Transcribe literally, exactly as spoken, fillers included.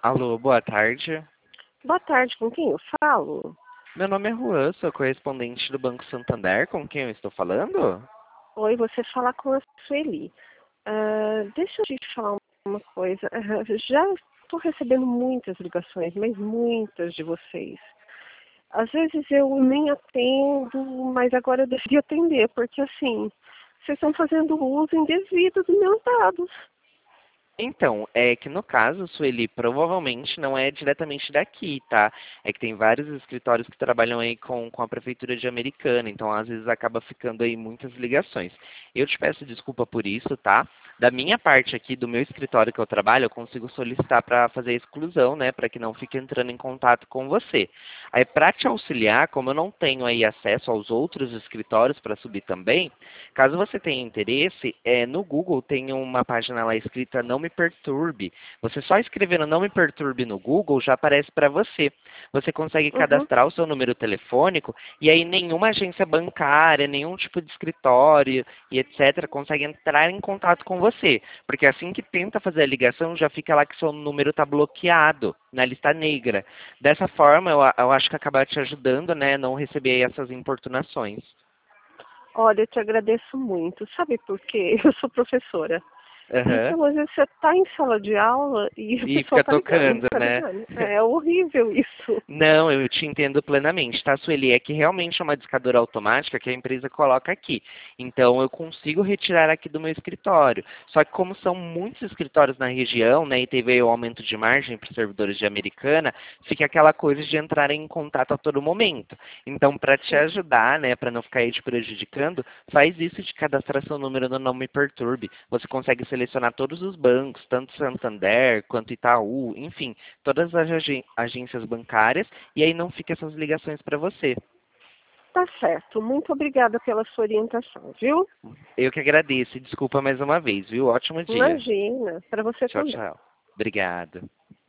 Alô, boa tarde. Boa tarde, com quem eu falo? Meu nome é Juan, sou correspondente do Banco Santander, com quem eu estou falando? Oi, você fala com a Sueli. Ah, deixa eu te falar uma coisa. Ah, já estou recebendo muitas ligações, mas muitas de vocês. Às vezes eu nem atendo, mas agora eu decidi atender, porque assim, vocês estão fazendo uso indevido dos meus dados. Então, é que no caso, Sueli, provavelmente não é diretamente daqui, tá? É que tem vários escritórios que trabalham aí com, com a Prefeitura de Americana, então às vezes acaba ficando aí muitas ligações. Eu te peço desculpa por isso, tá? Da minha parte aqui, do meu escritório que eu trabalho, eu consigo solicitar para fazer a exclusão, né? Para que não fique entrando em contato com você. Aí, para te auxiliar, como eu não tenho aí acesso aos outros escritórios para subir também, caso você tenha interesse, é, no Google tem uma página lá escrita Não Me Perturbe. Você só escrevendo Não Me Perturbe no Google já aparece para você. Você consegue Uhum. cadastrar o seu número telefônico e aí nenhuma agência bancária, nenhum tipo de escritório e etcétera consegue entrar em contato com você. Porque assim que tenta fazer a ligação, já fica lá que seu número está bloqueado na lista negra. Dessa forma, eu, eu acho que acaba te ajudando, né, não receber essas importunações. Olha, eu te agradeço muito. Sabe por quê? Eu sou professora. Aham. Então, às vezes você está em sala de aula e o E pessoal fica está ligando, tocando, tá né? ligando. É horrível isso. Não, eu te entendo plenamente, tá, Sueli? É que realmente é uma discadora automática que a empresa coloca aqui. Então, eu consigo retirar aqui do meu escritório. Só que como são muitos escritórios na região, né, e teve o aumento de margem para os servidores de Americana, fica aquela coisa de entrar em contato a todo momento. Então, para te Sim. ajudar, né, para não ficar aí te prejudicando, faz isso de cadastrar seu número no Não Me Perturbe. Você consegue selecionar todos os bancos, tanto Santander quanto Itaú, enfim, todas as agen- agências bancárias, e aí não fica essas ligações para você. Tá certo. Muito obrigada pela sua orientação, viu? Eu que agradeço e desculpa mais uma vez, viu? Ótimo dia. Imagina, para você Tchau, também. tchau. Obrigado.